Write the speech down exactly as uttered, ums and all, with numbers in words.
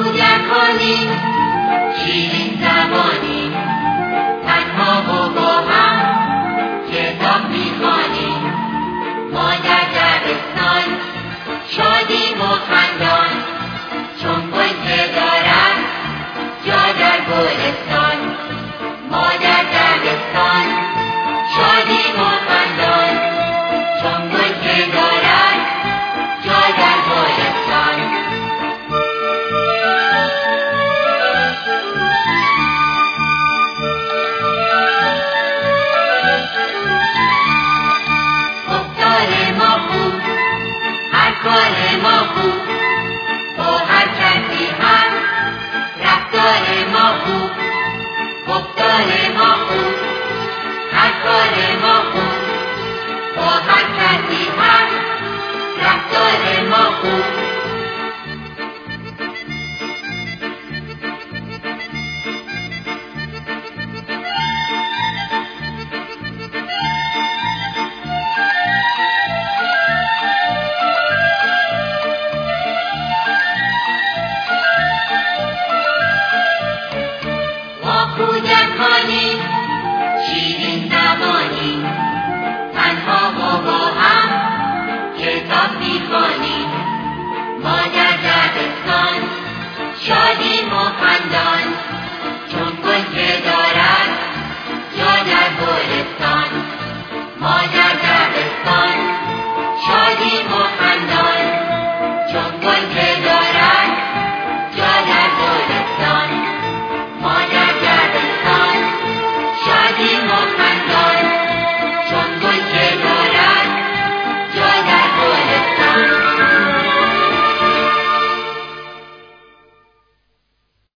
کودکانیم، شیرین زبانیم، تنها و با هم کتاب میخوانیم. ما در دبستان شادیم و خندان، چون گل که دارد جا در گلستان. ما در دبستان شادیم و خندان، چون گل که دارد جا در گلستان. گفتار ما خوب، هر کار ما خوب، با هر کسی هم رفتار ما خوب. گفتار ما خوب، هر کار ما خوب، با هر کسی هم رفتار ما خوب. کودکانیم، شیرین زبانیم، تنها و با هم کتاب میخوانیم. ما در دبستان شاد